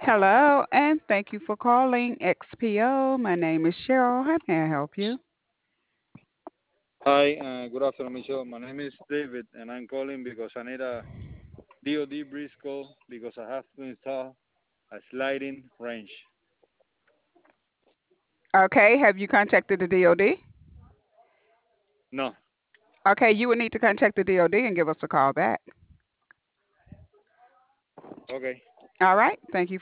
Hello, and thank you for calling XPO. My name is Cheryl. How may I help you? Hi, good afternoon, Michelle. My name is David, and I'm calling because I need a DoD Briscoe because I have to install a sliding range. Okay, have you contacted the DOD? No, Okay, you would need to contact the DOD and give us a call back. okay. All right, thank you